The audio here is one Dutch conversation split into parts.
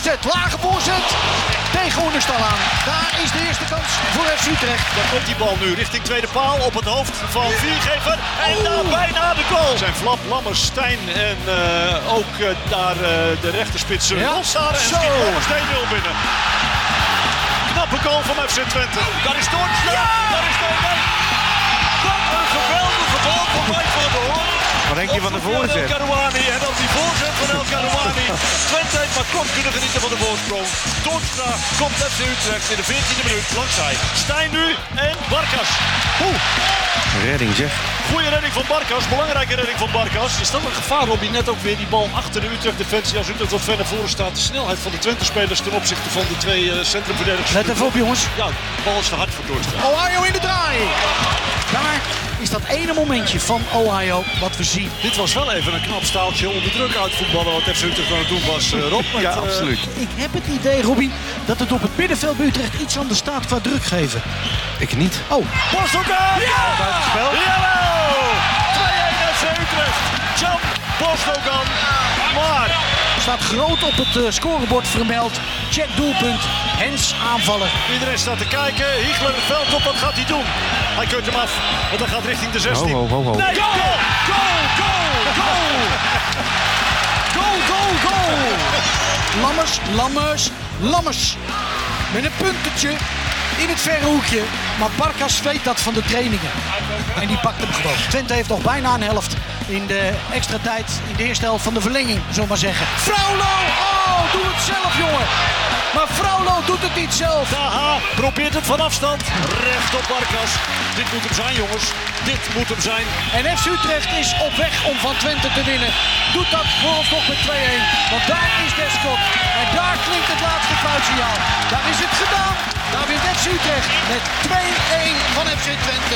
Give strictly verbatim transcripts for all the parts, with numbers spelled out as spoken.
voorzet, lage voorzet. Tegen Oenerstal aan. Daar is de eerste kans voor F C Utrecht. Dan komt die bal nu richting tweede paal op het hoofd van Viergever. En oh. daar bijna de goal. Zijn Flap, Lammers, Stijn en uh, ook uh, daar uh, de rechterspits ja. Lossaren. En schiet Lammers twee nul binnen. Knappe goal van F C Twente. Daar is Toornstra. Ja. Daar is Toornstra. Wat een geweldige bal van Mike van der Hoorn. Wat denk je van de voorzet? El Karouani en dan die voorzet van El Karouani. Twente heeft maar kort kunnen genieten van de voorsprong. Toornstra komt F C Utrecht in de veertiende minuut langs hij. Stijn nu en Barkas. Oeh. Redding zeg. Goeie redding van Barkas, belangrijke redding van Barkas. Is dat een gevaar, Robbie? Net ook weer die bal achter de Utrecht defensie. Als Utrecht wat ver naar voren staat. De snelheid van de Twente-spelers ten opzichte van de twee uh, centrumverdedigers. Let even op, jongens. Ja, de bal is te hard voor Toornstra. Ohio in de draai. Daar is dat ene momentje van Ohio wat we zien. Dit was wel even een knap staaltje onder druk uitvoetballen wat F C Utrecht aan het doen was, uh, Rob. Ja, uh, absoluut. Ik heb het idee, Robbie, dat het op het middenveld bij Utrecht iets anders staat qua druk geven. Ik niet. Oh, Bosdogan! Ja! Buitenspel. Jawel! twee-een F C Utrecht. Jan Bosdogan. Maar staat groot op het uh, scorebord vermeld. Check doelpunt. Hens aanvaller. Iedereen staat te kijken. Hiegler het veld op. Wat gaat hij doen? Hij keurt hem af. Want hij gaat richting de zestien. Ho, ho, ho, ho. Nee, goal! Goal! Goal! Goal! Goal, goal, goal! Lammers, Lammers, Lammers. Met een puntetje in het verre hoekje. Maar Barkas weet dat van de trainingen. En die pakt hem gewoon. Twente heeft nog bijna een helft in de extra tijd. In de eerste helft van de verlenging, zullen we maar zeggen. Fraulo! Oh, doe het zelf, jongen! Maar Fraulo doet het niet zelf. Taha probeert het van afstand. Recht op Barkas. Dit moet hem zijn, jongens. Dit moet hem zijn. En F C Utrecht is op weg om van Twente te winnen. Doet dat vooralsnog met twee-een. Want daar is Deskop. En daar klinkt het laatste fluitsignaal. Daar is het gedaan. Daar wint F C Utrecht met twee-een van F C Twente.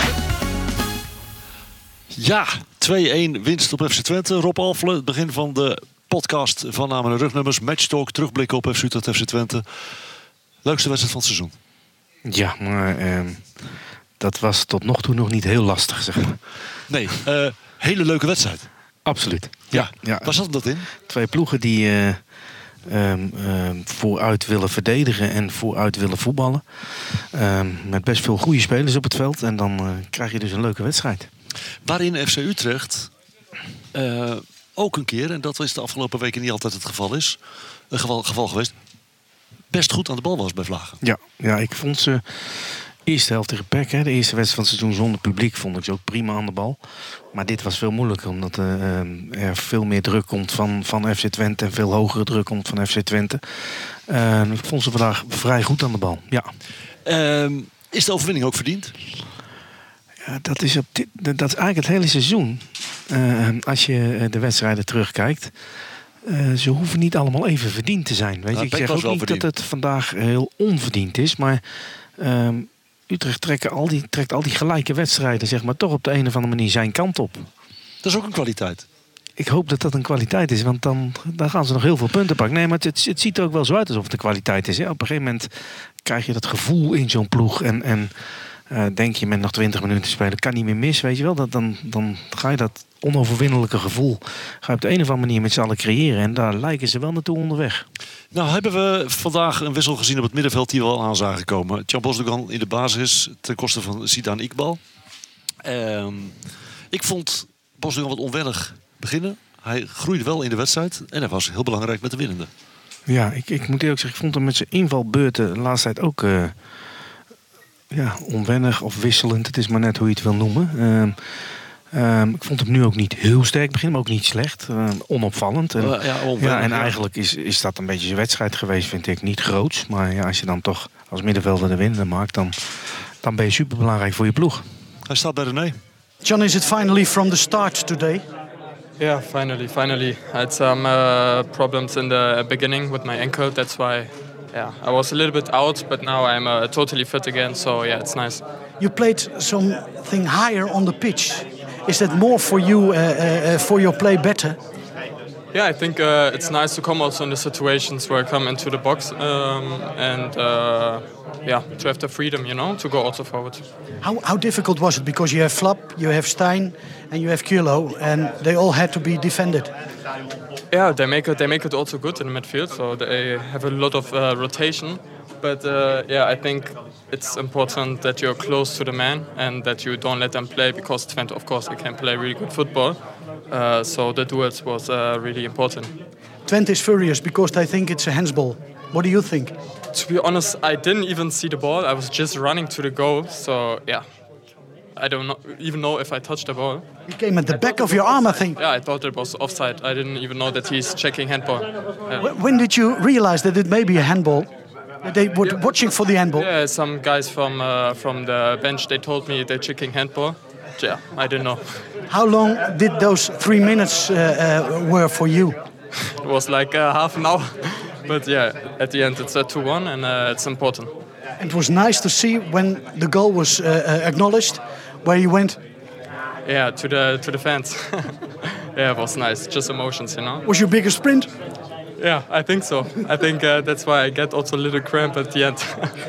Ja, twee-een winst op F C Twente. Rob Alfle, het begin van de podcast van Namen en Rugnummers. Matchtalk, terugblikken op F C Utrecht, F C Twente. Leukste wedstrijd van het seizoen. Ja, maar uh, dat was tot nog toe nog niet heel lastig, zeg maar. Nee, uh, hele leuke wedstrijd. Absoluut. Ja, ja, ja. Waar zat dat in? Twee ploegen die uh, um, um, vooruit willen verdedigen en vooruit willen voetballen. Um, met best veel goede spelers op het veld. En dan uh, krijg je dus een leuke wedstrijd. Waarin F C Utrecht uh, ook een keer, en dat is de afgelopen weken niet altijd het geval is, een geval, geval geweest, best goed aan de bal was bij Vlagen. Ja, ja, ik vond ze eerste helft tegen P E C, hè, de eerste wedstrijd van het seizoen zonder publiek, vond ik ze ook prima aan de bal. Maar dit was veel moeilijker, omdat uh, er veel meer druk komt van, van F C Twente en veel hogere druk komt van F C Twente. Uh, ik vond ze vandaag vrij goed aan de bal, ja. Uh, is de overwinning ook verdiend? Ja, dat is, op dit, dat is eigenlijk het hele seizoen. Uh, als je de wedstrijden terugkijkt. Uh, ze hoeven niet allemaal even verdiend te zijn. Weet je? Ik zeg ook niet verdiend. Dat het vandaag heel onverdiend is. Maar uh, Utrecht trekt al, die, trekt al die gelijke wedstrijden, zeg maar, toch op de een of andere manier zijn kant op. Dat is ook een kwaliteit. Ik hoop dat dat een kwaliteit is, want dan, dan gaan ze nog heel veel punten pakken. Nee, maar het, het ziet er ook wel zo uit alsof het een kwaliteit is. Hè? Op een gegeven moment krijg je dat gevoel in zo'n ploeg. En, en uh, denk je met nog twintig minuten te spelen, kan niet meer mis, weet je wel. Dat, dan, dan ga je dat onoverwinnelijke gevoel ga je op de een of andere manier met z'n allen creëren. En daar lijken ze wel naartoe onderweg. Nou hebben we vandaag een wissel gezien op het middenveld die we al aan zagen komen. Jan Bosdogan in de basis ten koste van Zidane Iqbal. Uh, ik vond Bosdogan wat onwennig beginnen. Hij groeide wel in de wedstrijd en hij was heel belangrijk met de winnende. Ja, ik, ik moet eerlijk zeggen, ik vond hem met zijn invalbeurten de laatste tijd ook uh, ja, onwennig of wisselend. Het is maar net hoe je het wil noemen. Uh, Um, ik vond hem nu ook niet heel sterk beginnen, maar ook niet slecht. Uh, onopvallend. En, uh, ja, ja, en eigenlijk is, is dat een beetje zijn wedstrijd geweest, vind ik. Niet groots, maar ja, als je dan toch als middenvelder de winnende maakt, dan, dan ben je superbelangrijk voor je ploeg. Hij staat bij René. John, is it finally from the start today? Yeah, finally, finally. I had some uh, problems in the beginning with my ankle. That's why, yeah, I was a little bit out, but now I'm uh, totally fit again. So yeah, it's nice. You played something higher on the pitch. Is that more for you, uh, uh, for your play better? Yeah, I think uh, it's nice to come also in the situations where I come into the box um, and uh, yeah, to have the freedom, you know, to go also forward. How how difficult was it? Because you have Flap, you have Stein, and you have Kilo, and they all had to be defended. Yeah, they make it. They make it also good in the midfield, so they have a lot of uh, rotation. But uh, yeah, I think it's important that you're close to the man and that you don't let them play, because Twente, of course, they can play really good football. Uh, so the duels was uh, really important. Twente is furious because they think it's a handsball. What do you think? To be honest, I didn't even see the ball. I was just running to the goal. So yeah, I don't know, even know if I touched the ball. It came at the back of your arm, I think. Yeah, I thought it was offside. I didn't even know that he's checking handball. Yeah. When did you realize that it may be a handball? They were yeah. watching for the handball. Yeah, some guys from uh, from the bench, they told me they're checking handball. Yeah, I didn't know. How long did those three minutes uh, uh, were for you? It was like uh, half an hour. But yeah, at the end it's a two one and uh, it's important. It was nice to see when the goal was uh, uh, acknowledged, where you went. Yeah, to the to the fans. Yeah, it was nice. Just emotions, you know. Was your biggest sprint? Yeah, I think so. I think uh, that's why I get also a little cramp at the end.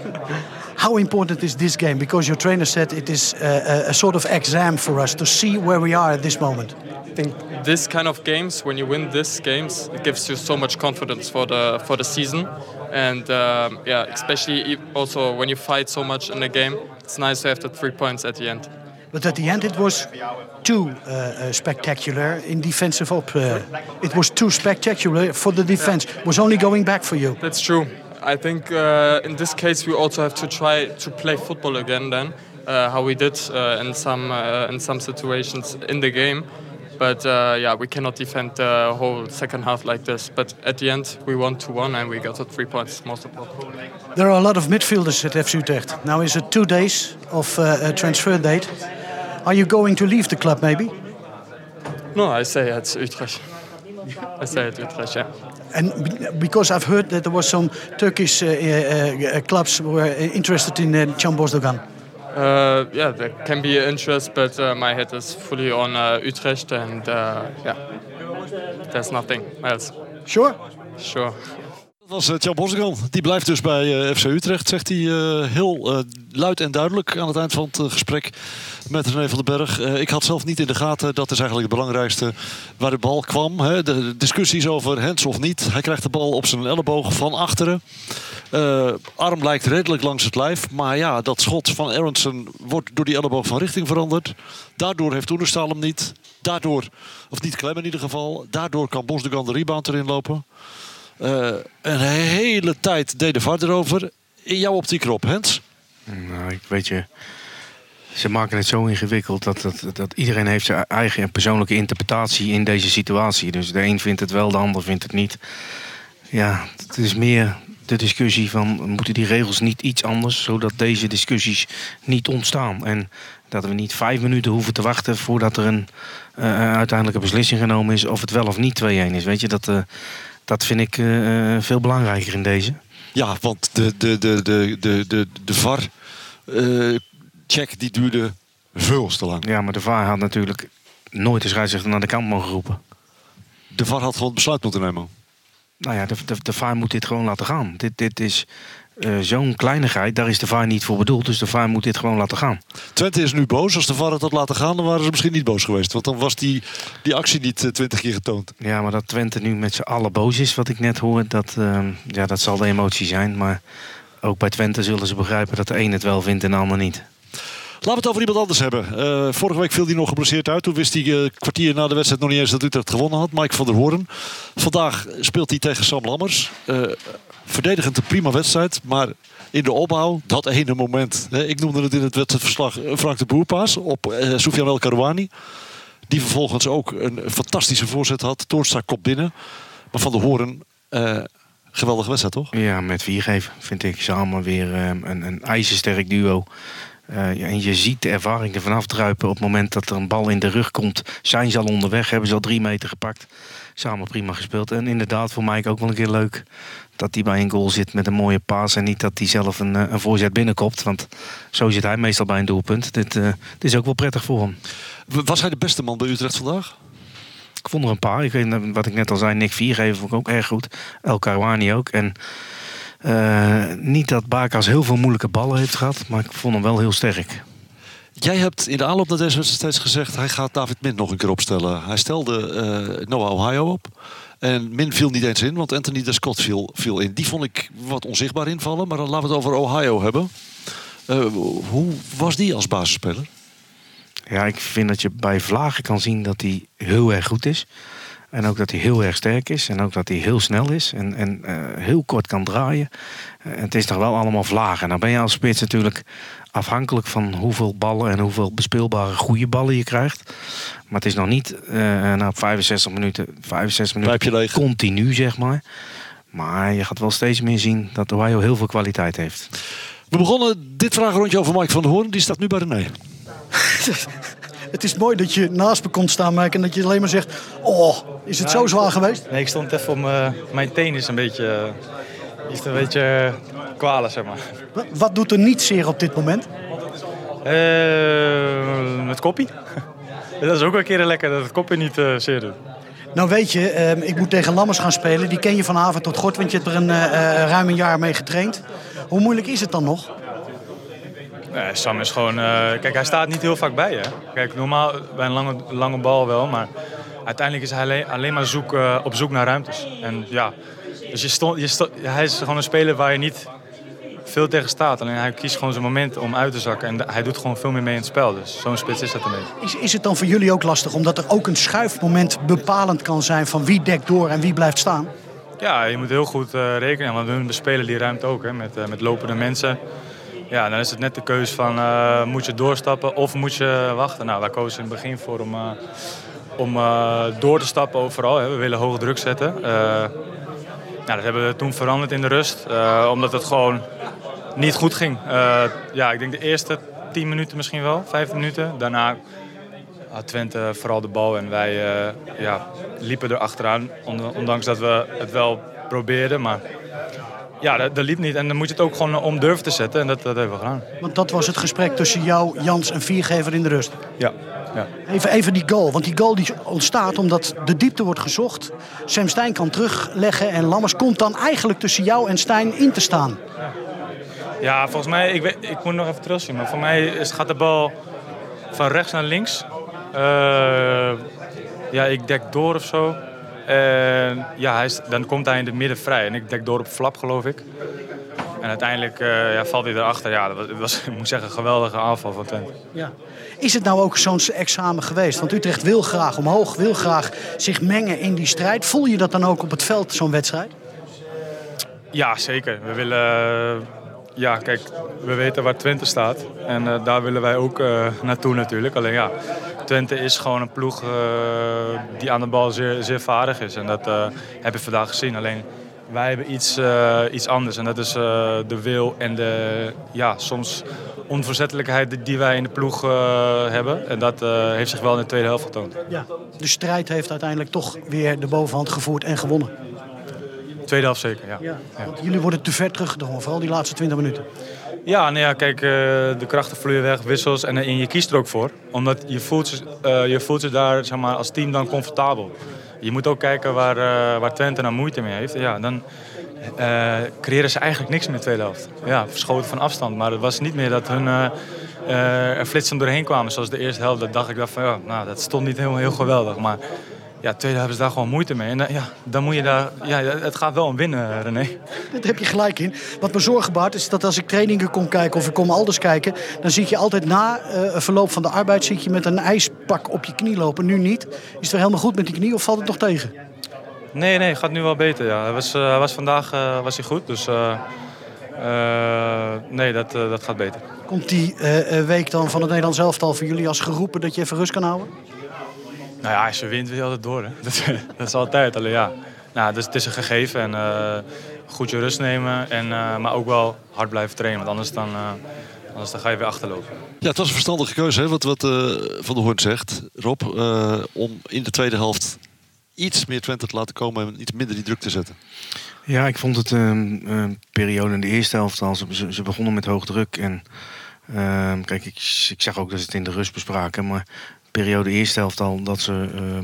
How important is this game? Because your trainer said it is a, a sort of exam for us to see where we are at this moment. I think this kind of games, when you win these games, it gives you so much confidence for the for the season, and um, yeah, especially also when you fight so much in a game, it's nice to have the three points at the end. But at the end, it was too uh, uh, spectacular in defensive op. Uh, it was too spectacular for the defense. It was only going back for you. That's true. I think uh, in this case we also have to try to play football again. Then, uh, how we did uh, in some uh, in some situations in the game. But uh, yeah, we cannot defend the whole second half like this. But at the end, we won two one and we got the three points, most important. There are a lot of midfielders at F C Utrecht. Now is it two days of uh, a transfer date. Are you going to leave the club maybe? No, I say it's Utrecht. I say it's Utrecht, yeah. And because I've heard that there was some Turkish uh, uh, clubs who were interested in uh, Can Bozdogan. Uh, yeah, there can be interest, but uh, my head is fully on uh, Utrecht, and uh, yeah, there's nothing else. Sure? Sure. Dat was uh, Can Bozdogan. Die blijft dus bij uh, F C Utrecht, zegt hij uh, heel uh, luid en duidelijk aan het eind van het uh, gesprek met René van den Berg. Uh, ik had zelf niet in de gaten, dat is eigenlijk het belangrijkste, waar de bal kwam. Hè. De discussies over hands of niet. Hij krijgt de bal op zijn elleboog van achteren. Uh, arm lijkt redelijk langs het lijf. Maar ja, dat schot van Aronson wordt door die elleboog van richting veranderd. Daardoor heeft Oenerstal hem niet. Daardoor, of niet Klem in ieder geval. Daardoor kan Bozdogan de rebound erin lopen. Uh, een hele tijd deed de V A R erover. In jouw optiek erop, Hens? Nou, ik weet je... Ze maken het zo ingewikkeld dat, dat, dat iedereen heeft zijn eigen en persoonlijke interpretatie in deze situatie. Dus de een vindt het wel, de ander vindt het niet. Ja, het is meer de discussie van, moeten die regels niet iets anders, zodat deze discussies niet ontstaan. En dat we niet vijf minuten hoeven te wachten voordat er een uh, uiteindelijke beslissing genomen is of het wel of niet twee-een is. Weet je, dat, uh, dat vind ik uh, veel belangrijker in deze. Ja, want de, de, de, de, de, de, de V A R... Uh, check die duurde veel te lang. Ja, maar de V A R had natuurlijk nooit de scheidsrechter naar de kant mogen roepen. De V A R had gewoon het besluit moeten nemen. Nou ja, de, de, de V A R moet dit gewoon laten gaan. Dit, dit is uh, zo'n kleinigheid, daar is de V A R niet voor bedoeld. Dus de V A R moet dit gewoon laten gaan. Twente is nu boos. Als de V A R het had laten gaan, dan waren ze misschien niet boos geweest. Want dan was die, die actie niet twintig uh, keer getoond. Ja, maar dat Twente nu met z'n allen boos is, wat ik net hoor, dat, uh, ja, dat zal de emotie zijn. Maar ook bij Twente zullen ze begrijpen dat de een het wel vindt en de ander niet. Laten we het over iemand anders hebben. Uh, vorige week viel hij nog geblesseerd uit. Toen wist hij een uh, kwartier na de wedstrijd nog niet eens dat Utrecht gewonnen had. Mike van der Hoorn. Vandaag speelt hij tegen Sam Lammers. Uh, verdedigend een prima wedstrijd. Maar in de opbouw, dat ene moment. Hè, ik noemde het in het wedstrijdverslag Frank de Boerpaas op uh, Soufiane El Karouani. Die vervolgens ook een fantastische voorzet had. Toornstra kop binnen. Maar Van der Hoorn... Uh, geweldige wedstrijd, toch? Ja, met Viergever vind ik ze allemaal weer uh, een, een ijzersterk duo. Uh, en je ziet de ervaring ervan afdruipen op het moment dat er een bal in de rug komt. Zijn ze al onderweg, hebben ze al drie meter gepakt. Samen prima gespeeld. En inderdaad, voor mij ook wel een keer leuk dat hij bij een goal zit met een mooie paas. En niet dat hij zelf een, een voorzet binnenkopt. Want zo zit hij meestal bij een doelpunt. Dit, uh, dit is ook wel prettig voor hem. Was hij de beste man bij Utrecht vandaag? Ik vond er een paar. Ik weet, wat ik net al zei, Nick Viergever vond ik ook erg goed. El Karouani ook. En uh, niet dat Bakas heel veel moeilijke ballen heeft gehad, maar ik vond hem wel heel sterk. Jij hebt in de aanloop naar deze wedstrijd steeds gezegd, hij gaat David Min nog een keer opstellen. Hij stelde uh, Noah Ohio op. En Min viel niet eens in, want Anthony de Scott viel, viel in. Die vond ik wat onzichtbaar invallen, maar dan laten we het over Ohio hebben. Uh, hoe was die als basisspeler? Ja, ik vind dat je bij Vlagen kan zien dat hij heel erg goed is. En ook dat hij heel erg sterk is. En ook dat hij heel snel is. En, en uh, heel kort kan draaien. Uh, het is toch wel allemaal Vlagen. Nou ben je als spits natuurlijk afhankelijk van hoeveel ballen en hoeveel bespeelbare goede ballen je krijgt. Maar het is nog niet uh, na vijfenzestig minuten, vijfenzestig minuten continu, zeg maar. Maar je gaat wel steeds meer zien dat Ohio heel veel kwaliteit heeft. We begonnen dit vragenrondje over Mike van der Hoorn. Die staat nu bij René. Het is mooi dat je naast me komt staan, Mike, en dat je alleen maar zegt, oh, is het ja, zo zwaar geweest? Nee, ik stond even om uh, mijn teen is een beetje, uh, is een beetje uh, kwalen, zeg maar. Wat, wat doet er niet zeer op dit moment? Uh, het koppie. Dat is ook wel een keer lekker dat het koppie niet uh, zeer doet. Nou weet je, uh, ik moet tegen Lammers gaan spelen. Die ken je van haven tot gort, want je hebt er een, uh, ruim een jaar mee getraind. Hoe moeilijk is het dan nog? Nee, Sam is gewoon... Uh, kijk, hij staat niet heel vaak bij, hè. Kijk, normaal bij een lange, lange bal wel, maar uiteindelijk is hij alleen, alleen maar zoek, uh, op zoek naar ruimtes. En ja, dus je stond, je stond, hij is gewoon een speler waar je niet veel tegen staat. Alleen hij kiest gewoon zijn moment om uit te zakken. En hij doet gewoon veel meer mee in het spel. Dus zo'n spits is dat een beetje. Is, is het dan voor jullie ook lastig, omdat er ook een schuifmoment bepalend kan zijn van wie dekt door en wie blijft staan? Ja, je moet heel goed uh, rekenen, want hun bespelen die ruimte ook, hè, met, uh, met lopende mensen. Ja, dan is het net de keus van uh, moet je doorstappen of moet je wachten. Nou, wij kozen in het begin voor om, uh, om uh, door te stappen overal. Hè. We willen hoge druk zetten. Uh, nou, dat hebben we toen veranderd in de rust, uh, omdat het gewoon niet goed ging. Uh, ja, ik denk de eerste tien minuten misschien wel, vijftien minuten. Daarna had Twente vooral de bal en wij uh, ja, liepen er achteraan. Ondanks dat we het wel probeerden, maar ja, dat, dat liep niet. En dan moet je het ook gewoon om durven te zetten en dat, dat hebben we gedaan. Want dat was het gesprek tussen jou, Jans en Viergever in de rust. Ja. ja. Even, even die goal, want die goal die ontstaat omdat de diepte wordt gezocht. Sam Stein kan terugleggen en Lammers komt dan eigenlijk tussen jou en Stein in te staan. Ja, volgens mij, ik, weet, ik moet nog even terugzien, maar voor mij is, gaat de bal van rechts naar links. Uh, ja, ik dek door of zo. En ja, hij is, dan komt hij in het midden vrij en ik dek door op flap, geloof ik. En uiteindelijk uh, ja, valt hij erachter. Ja, dat was, dat was, ik moet zeggen, een geweldige aanval van Twente. Ja. Is het nou ook zo'n examen geweest? Want Utrecht wil graag omhoog, wil graag zich mengen in die strijd. Voel je dat dan ook op het veld, zo'n wedstrijd? Ja, zeker. We willen... Uh, ja, kijk, we weten waar Twente staat. En uh, daar willen wij ook uh, naartoe natuurlijk. Alleen ja, Twente is gewoon een ploeg uh, die aan de bal zeer, zeer vaardig is. En dat uh, heb je vandaag gezien. Alleen wij hebben iets, uh, iets anders. En dat is uh, de wil en de ja, soms onverzettelijkheid die wij in de ploeg uh, hebben. En dat uh, heeft zich wel in de tweede helft getoond. Ja, de strijd heeft uiteindelijk toch weer de bovenhand gevoerd en gewonnen. Tweede helft zeker, ja. Ja, want jullie worden te ver teruggedrongen, vooral die laatste twintig minuten. Ja, nou ja, kijk, uh, de krachten vloeien weg, wissels en, en je kiest er ook voor. Omdat je voelt, uh, je voelt je daar zeg maar, als team dan comfortabel. Je moet ook kijken waar, uh, waar Twente nou moeite mee heeft. Ja, dan uh, creëren ze eigenlijk niks meer in de tweede helft. Ja, verschoten van afstand, maar het was niet meer dat hun uh, uh, er flitsend doorheen kwamen. Zoals de eerste helft, dat dacht ik dat van, ja, nou, dat stond niet helemaal heel geweldig. Maar ja, tweede hebben ze daar gewoon moeite mee. En uh, ja, dan moet je daar, ja, het gaat wel om winnen, René. Daar heb je gelijk in. Wat me zorgen baart is dat als ik trainingen kom kijken of ik kom elders kijken, dan zie ik je altijd na uh, verloop van de arbeid zie je met een ijspak op je knie lopen. Nu niet. Is het weer helemaal goed met die knie of valt het nog tegen? Nee, nee, gaat nu wel beter. Ja. Hij was, uh, was vandaag uh, was hij goed, dus uh, uh, nee, dat, uh, dat gaat beter. Komt die uh, week dan van het Nederlands elftal voor jullie als geroepen dat je even rust kan houden? Nou ja, als je wint wil je altijd door. Hè. Dat, dat is altijd. Alleen ja, nou, dus het is een gegeven en uh, goed je rust nemen, en, uh, maar ook wel hard blijven trainen, want anders dan, uh, anders dan ga je weer achterlopen. Ja, het was een verstandige keuze, hè, wat, wat uh, Van der Hoorn zegt, Rob, uh, om in de tweede helft iets meer Twente te laten komen en iets minder die druk te zetten. Ja, ik vond het een uh, uh, periode in de eerste helft al. Ze, ze begonnen met hoog druk. En uh, kijk, ik, ik zag ook dat ze het in de rust bespraken. Maar periode eerste helft al dat ze uh,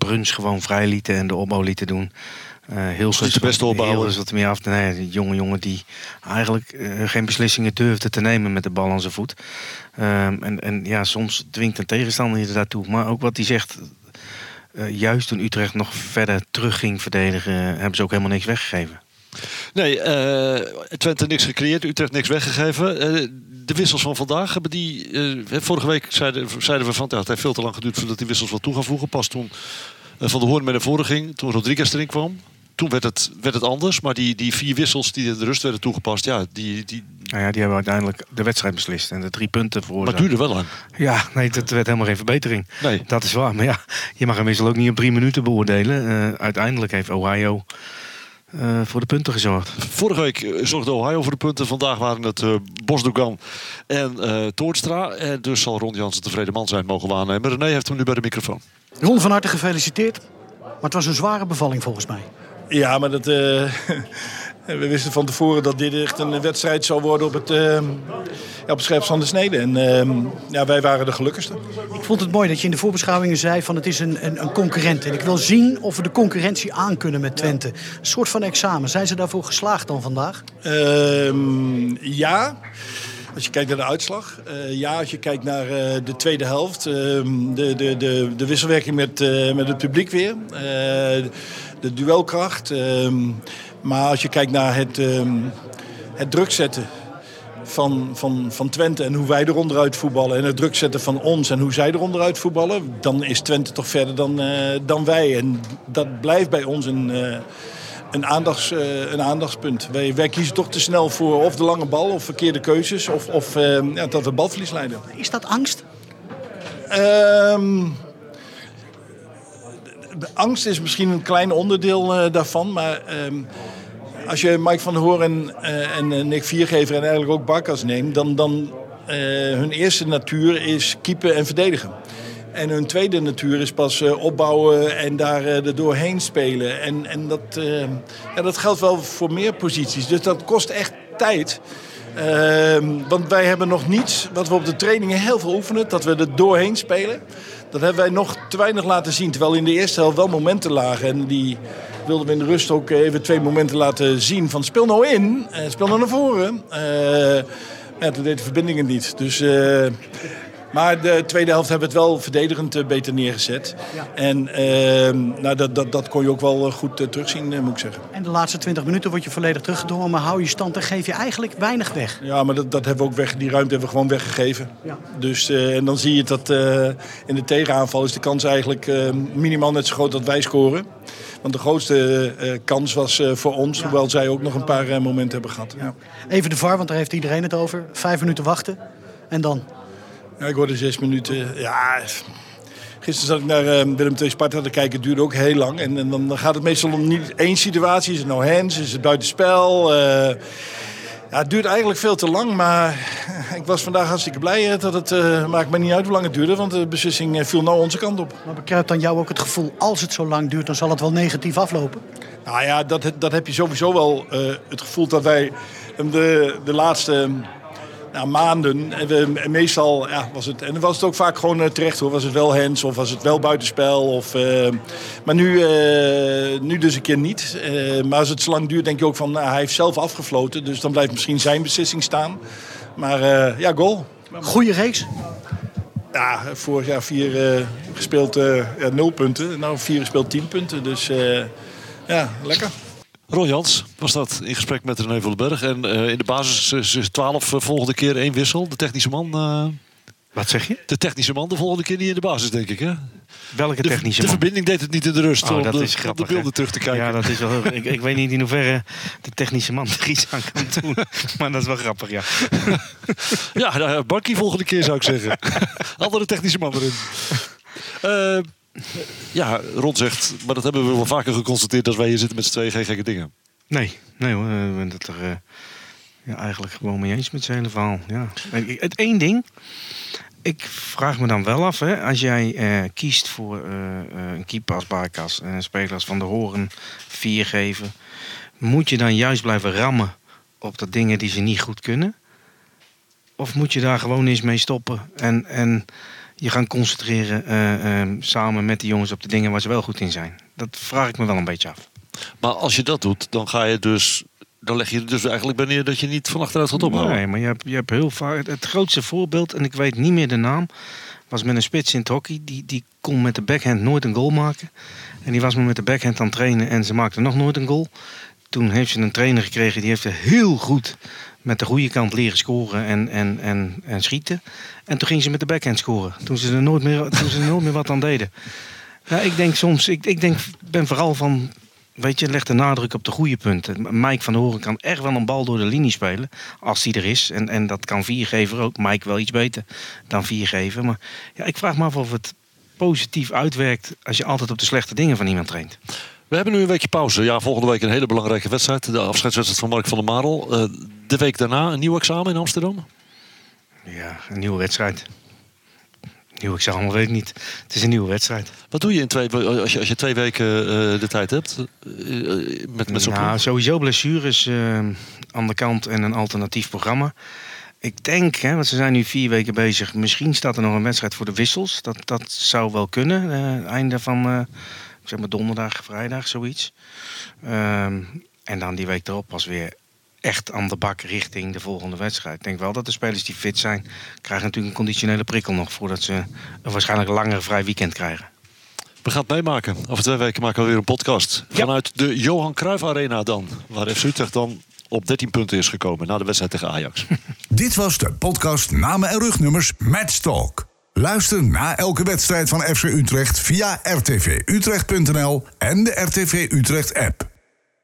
Bruns gewoon vrij lieten en de opbouw lieten doen. Uh, heel niet de beste opbouwer. Heel wat meer af. Nee, die jonge jongen die eigenlijk uh, geen beslissingen durfde te nemen met de bal aan zijn voet. Um, en, en ja, soms dwingt een tegenstander je daartoe. Maar ook wat hij zegt, uh, juist toen Utrecht nog verder terug ging verdedigen, uh, hebben ze ook helemaal niks weggegeven. Nee, uh, Twente niks gecreëerd, Utrecht niks weggegeven. Uh, de wissels van vandaag hebben die... Uh, vorige week zeiden, zeiden we van... Ja, het heeft veel te lang geduurd voordat die wissels wat toe gaan voegen. Pas toen uh, Van der Hoorn met naar voren ging, toen Rodriguez erin kwam. Toen werd het, werd het anders, maar die, die vier wissels die in de rust werden toegepast... Ja, die, die... Nou ja, die hebben uiteindelijk de wedstrijd beslist en de drie punten voor. Maar het duurde wel lang. Ja, nee, dat werd helemaal geen verbetering. Nee. Dat is waar, maar ja, je mag een wissel ook niet op drie minuten beoordelen. Uh, uiteindelijk heeft Ohio... Uh, voor de punten gezorgd. Vorige week uh, zorgde Ohio voor de punten. Vandaag waren het uh, Bosdogan en uh, Toornstra. En dus zal Ron Jansen tevreden man zijn, mogen we aannemen. René heeft hem nu bij de microfoon. Ron, van harte gefeliciteerd. Maar het was een zware bevalling volgens mij. Ja, maar dat... Uh, we wisten van tevoren dat dit echt een wedstrijd zou worden op het, uh, ja, op het scherpst van de snede. En uh, ja, wij waren de gelukkigste. Ik vond het mooi dat je in de voorbeschouwingen zei van het is een, een, een concurrent. En ik wil zien of we de concurrentie aankunnen met Twente. Een soort van examen. Zijn ze daarvoor geslaagd dan vandaag? Uh, ja. Als je kijkt naar de uitslag. Uh, ja, als je kijkt naar uh, de tweede helft. Uh, de, de, de, de wisselwerking met, uh, met het publiek weer. Uh, de duelkracht. Uh, maar als je kijkt naar het, uh, het druk zetten van, van, van Twente en hoe wij er onderuit voetballen. En het druk zetten van ons en hoe zij er onderuit voetballen. Dan is Twente toch verder dan, uh, dan wij. En dat blijft bij ons een... Uh, Een, aandachts, uh, een aandachtspunt. Wij, wij kiezen toch te snel voor of de lange bal of verkeerde keuzes. Of, of uh, ja, dat we balverlies leiden. Is dat angst? Um, de, de angst is misschien een klein onderdeel uh, daarvan. Maar um, als je Mike van der Hoorn en, uh, en Nick Viergever en eigenlijk ook Barkas neemt. Dan, dan uh, hun eerste natuur is keepen en verdedigen. En hun tweede natuur is pas uh, opbouwen en daar uh, er doorheen spelen. En, en dat, uh, ja, dat geldt wel voor meer posities. Dus dat kost echt tijd. Uh, want wij hebben nog niets wat we op de trainingen heel veel oefenen. Dat we er doorheen spelen. Dat hebben wij nog te weinig laten zien. Terwijl in de eerste helft wel momenten lagen. En die wilden we in de rust ook even twee momenten laten zien. Van speel nou in, uh, speel nou naar voren. Uh, ja, toen deed de verbindingen niet. Dus... Uh, Maar de tweede helft hebben we het wel verdedigend beter neergezet. Ja. En uh, nou, dat, dat, dat kon je ook wel goed uh, terugzien, uh, moet ik zeggen. En de laatste twintig minuten word je volledig teruggedrongen. Maar hou je stand en geef je eigenlijk weinig weg. Ja, maar dat, dat hebben we ook weg. Die ruimte hebben we gewoon weggegeven. Ja. Dus, uh, en dan zie je dat uh, in de tegenaanval is de kans eigenlijk uh, minimaal net zo groot dat wij scoren. Want de grootste uh, kans was uh, voor ons. Ja. Hoewel zij ook nog een paar uh, momenten hebben gehad. Ja. Even de V A R, want daar heeft iedereen het over. Vijf minuten wachten. En dan... Ja, ik hoorde zes minuten. Ja, gisteren zat ik naar uh, Willem twee Sparta te kijken. Het duurde ook heel lang. En, en dan gaat het meestal om niet één situatie. Is het nou hands? Is het buitenspel? Uh, ja, het duurt eigenlijk veel te lang. Maar ik was vandaag hartstikke blij dat het... Uh, maakt me niet uit hoe lang het duurde. Want de beslissing uh, viel nou onze kant op. Maar bekruipt dan jou ook het gevoel... als het zo lang duurt, dan zal het wel negatief aflopen? Nou ja, dat, dat heb je sowieso wel. Uh, het gevoel dat wij de, de laatste... Nou, maanden. En we, meestal ja, was het. En dan was het ook vaak gewoon uh, terecht hoor. Was het wel hands of was het wel buitenspel? Of, uh, maar nu, uh, nu dus een keer niet. Uh, maar als het zo lang duurt, denk je ook van. Nou, hij heeft zelf afgefloten. Dus dan blijft misschien zijn beslissing staan. Maar uh, ja, goal. Goeie race. Ja, vorig jaar vier uh, gespeeld uh, ja, nul punten. Nou, vier gespeeld tien punten. Dus uh, ja, lekker. Ron Jans was dat in gesprek met René van den Berg. En uh, in de basis is twaalf uh, volgende keer één wissel. De technische man... Uh, Wat zeg je? De technische man de volgende keer niet in de basis, denk ik. Hè? Welke de, technische de man? De verbinding deed het niet in de rust oh, om, dat de, is grappig, om de beelden hè? terug te kijken. Ja, dat is wel, ik, ik weet niet in hoeverre de technische man er iets aan kan doen. Maar dat is wel grappig, ja. Ja, nou, Bankie volgende keer zou ik zeggen. Andere technische man erin. Uh, ja, Ron zegt, maar dat hebben we wel vaker geconstateerd... als wij hier zitten met z'n tweeën, geen gekke dingen. Nee, nee hoor. Ik ben het er uh, ja, eigenlijk gewoon mee eens met zijn hele verhaal. Ja. Het één ding, ik vraag me dan wel af, hè, als jij uh, kiest voor uh, uh, een keeper als Barkas en spelers van de Hoorn vier geven, moet je dan juist blijven rammen op de dingen die ze niet goed kunnen? Of moet je daar gewoon eens mee stoppen en, en je gaan concentreren uh, uh, samen met die jongens op de dingen waar ze wel goed in zijn. Dat vraag ik me wel een beetje af. Maar als je dat doet, dan ga je dus... Dan leg je er dus eigenlijk bij neer dat je niet van achteruit gaat ophouden. Nee, maar je hebt, je hebt heel vaak... Het, het grootste voorbeeld, en ik weet niet meer de naam... was met een spits in het hockey. Die, die kon met de backhand nooit een goal maken. En die was maar met de backhand aan het trainen en ze maakte nog nooit een goal. Toen heeft ze een trainer gekregen, die heeft er heel goed... met de goede kant leren scoren en, en, en, en schieten. En toen ging ze met de backhand scoren. Toen ze er nooit meer, toen ze er nooit meer wat aan deden. Ja, ik denk soms... Ik, ik denk, ben vooral van... Weet je, leg de nadruk op de goede punten. Mike van der Hoorn kan echt wel een bal door de linie spelen. Als die er is. En, en dat kan Viergever ook. Mike wel iets beter dan Viergever. Maar ja, ik vraag me af of het positief uitwerkt... als je altijd op de slechte dingen van iemand traint. We hebben nu een weekje pauze. Ja, volgende week een hele belangrijke wedstrijd. De afscheidswedstrijd van Mark van der Marel. Uh, de week daarna een nieuw examen in Amsterdam? Ja, een nieuwe wedstrijd. Nieuw examen weet ik niet. Het is een nieuwe wedstrijd. Wat doe je in twee, als, je, als je twee weken uh, de tijd hebt? Uh, met, met zo'n nou, ploeg? Sowieso blessures uh, aan de kant en een alternatief programma. Ik denk, hè, want ze zijn nu vier weken bezig. Misschien staat er nog een wedstrijd voor de wissels. Dat, dat zou wel kunnen. Uh, einde van uh, zeg maar donderdag, vrijdag, zoiets. Uh, en dan die week erop pas weer echt aan de bak richting de volgende wedstrijd. Ik denk wel dat de spelers die fit zijn... krijgen natuurlijk een conditionele prikkel nog... voordat ze een waarschijnlijk langer vrij weekend krijgen. We gaan het meemaken. Over twee weken maken we weer een podcast. Ja. Vanuit de Johan Cruijff Arena dan. Waar F C Utrecht dan op dertien punten is gekomen... na de wedstrijd tegen Ajax. Dit was de podcast Namen en Rugnummers Match Talk. Luister na elke wedstrijd van F C Utrecht via r t v utrecht punt n l en de R T V Utrecht app.